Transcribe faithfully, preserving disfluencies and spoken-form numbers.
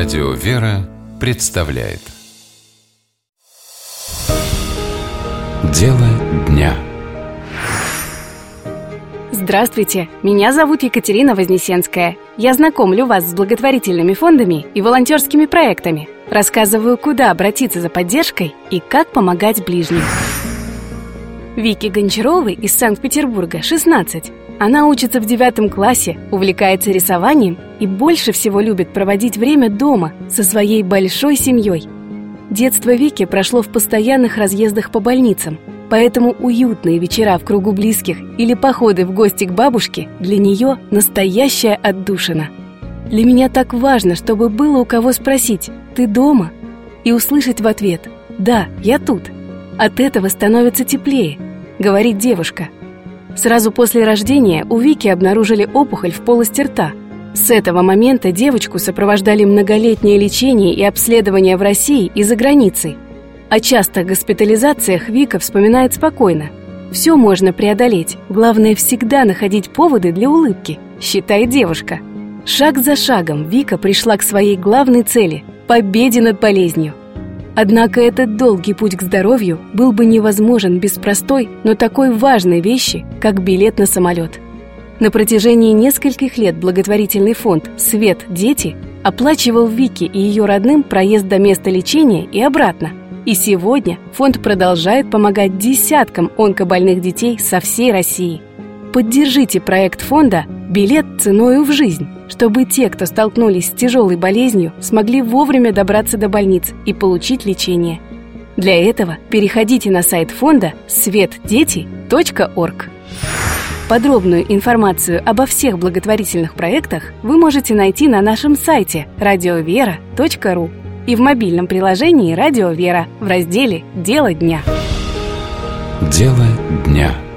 Радио «Вера» представляет Дело дня. Здравствуйте, меня зовут Екатерина Вознесенская. Я знакомлю вас с благотворительными фондами и волонтерскими проектами. Рассказываю, куда обратиться за поддержкой и как помогать ближним. Вике Гончаровой из Санкт-Петербурга шестнадцать. Она учится в девятом классе, увлекается рисованием и больше всего любит проводить время дома со своей большой семьей. Детство Вики прошло в постоянных разъездах по больницам, поэтому уютные вечера в кругу близких или походы в гости к бабушке для нее настоящая отдушина. Для меня так важно, чтобы было у кого спросить «Ты дома?» и услышать в ответ «Да, я тут». От этого становится теплее, говорит девушка. Сразу после рождения у Вики обнаружили опухоль в полости рта. С этого момента девочку сопровождали многолетнее лечение и обследование в России и за границей. О частых госпитализациях Вика вспоминает спокойно. Все можно преодолеть, главное всегда находить поводы для улыбки, считает девушка. Шаг за шагом Вика пришла к своей главной цели – победе над болезнью. Однако этот долгий путь к здоровью был бы невозможен без простой, но такой важной вещи, как билет на самолет. На протяжении нескольких лет благотворительный фонд «Свет. Дети» оплачивал Вике и ее родным проезд до места лечения и обратно. И сегодня фонд продолжает помогать десяткам онкобольных детей со всей России. Поддержите проект фонда «Билет ценою в жизнь», чтобы те, кто столкнулись с тяжелой болезнью, смогли вовремя добраться до больниц и получить лечение. Для этого переходите на сайт фонда свет дети точка орг. Подробную информацию обо всех благотворительных проектах вы можете найти на нашем сайте радио вера точка ру и в мобильном приложении «Радио Вера» в разделе «Дело дня». Дело дня.